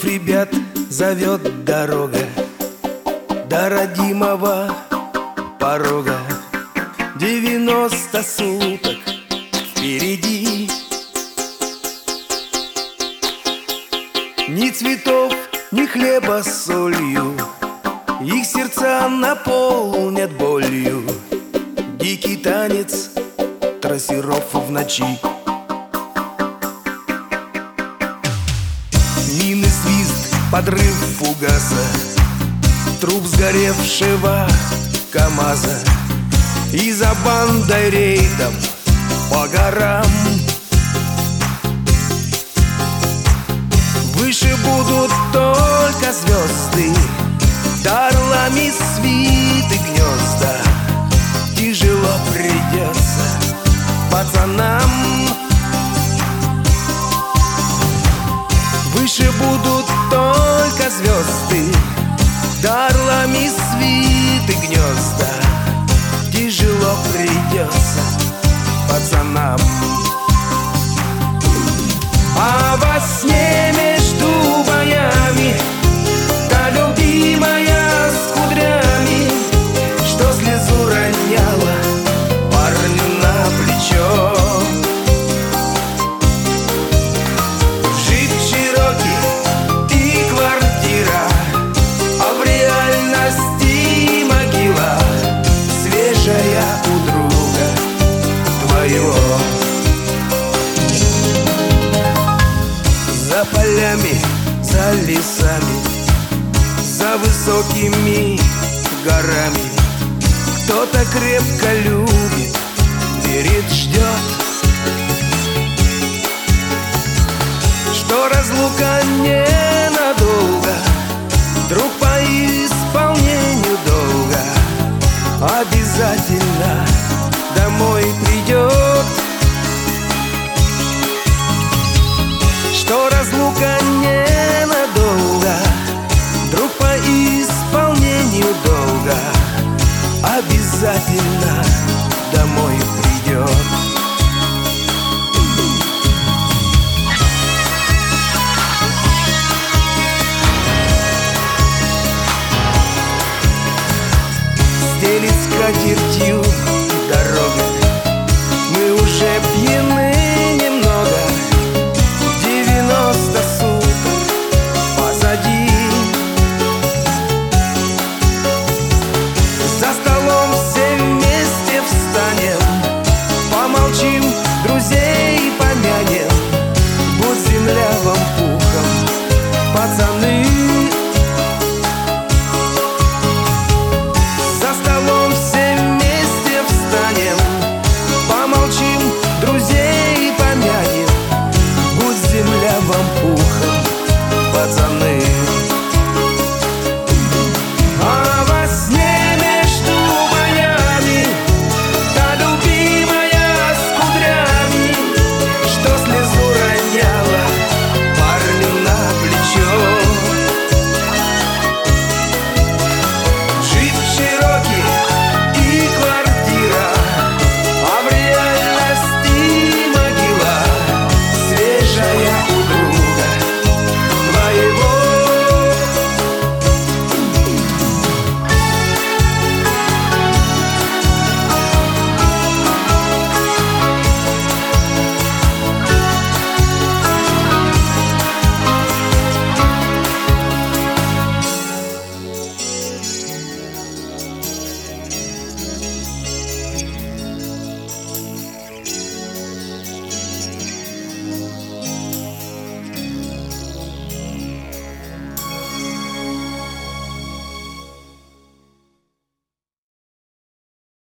Вновь ребят зовет дорога до родимого порога. 90 суток впереди. Ни цветов, ни хлеба с солью, их сердца наполнят болью. Дикий танец трассеров в ночи. Мины, свист, подрыв фугаса, труп сгоревшего КамАЗа. И за бандой рейдом по горам. Выше будут только звезды, да орлами свиты гнезда. Тяжело придется пацанам. Выше будут только звезды, да орлами свиты гнезда. Тяжело придется пацанам. А во сне между боями та любимая с кудрями, что слезу роняла парню на плечо. Джип Чироки и квартира, а в реальности могила, свежая у друга твоего. За полями, за лесами, за высокими горами кто-то крепко любит, верит, ждет, что разлука ненадолго, вдруг по исполнению долга обязательно домой придет. Что разлука ненадолго, вдруг по исполнению долга обязательно домой придет. Стелит скатертью дорога,